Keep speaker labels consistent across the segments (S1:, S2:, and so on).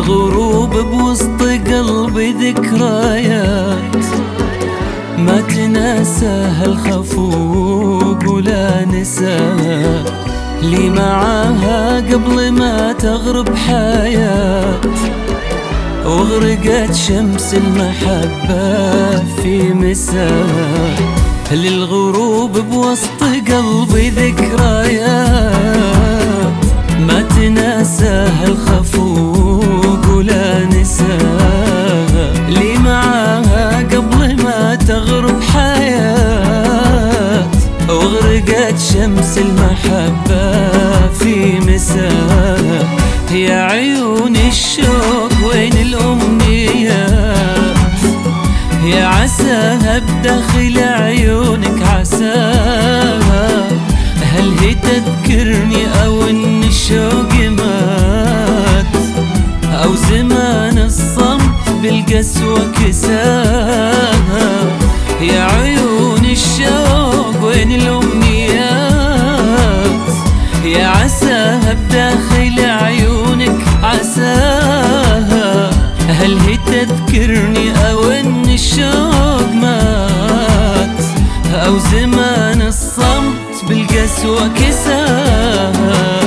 S1: للغروب بوسط قلبي ذكريات ما تناساها الخفوق ولا نساها لي معاها قبل ما تغرب حياة، وغرقت شمس المحبة في مساها. للغروب بوسط قلبي ذكريات ما تناساها الخفوق ولا نساها لي معاها قبل ما تغرب حياة، وغرقت شمس المحبة في مساها. يا عيون الشوق وين الأمنيات، يا عساها بداخل عيونك عساها. هل هي تذكرني أو إن الشوق مات، أو زمان الصمت بالقسوة كساها. يا عيون الشوق وين الأمنيات، يا عساها بداخل عيونك عساها. هل هي تذكرني أو إن الشوق مات، أو زمان الصمت بالقسوة كساها.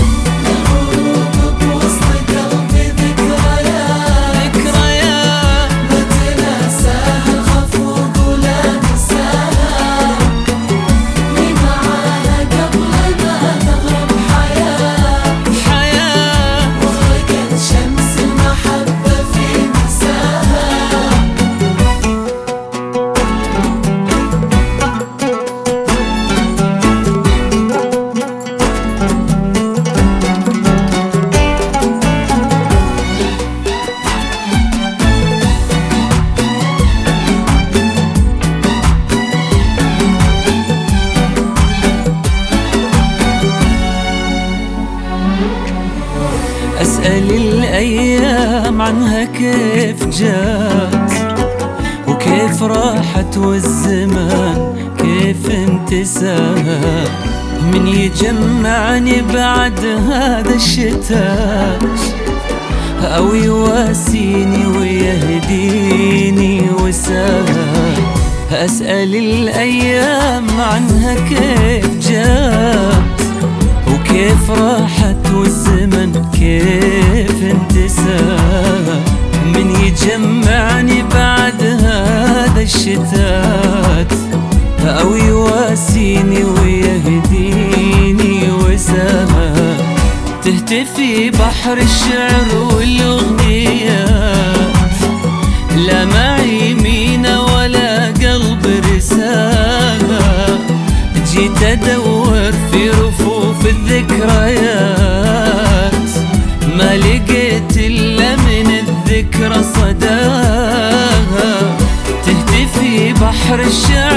S1: أسأل الأيام عنها كيف جات وكيف راحت، والزمان كيف انتساها. من يجمعني بعد هذا الشتاء، أو يواسيني ويهديني وساها. أسأل الأيام عنها كيف جات وكيف راحت، والزمن كيف انتساها. من يجمعني بعد هذا الشتات، أو يواسيني ويهديني وساها. تهتفي بحر الشعر والأغنيات، لا معي مينا ولا قلب رسالة. جيت أدور في رفوف الذكريات، ما لقيت إلا من الذكرى صداها. تهتفي بحر الشعر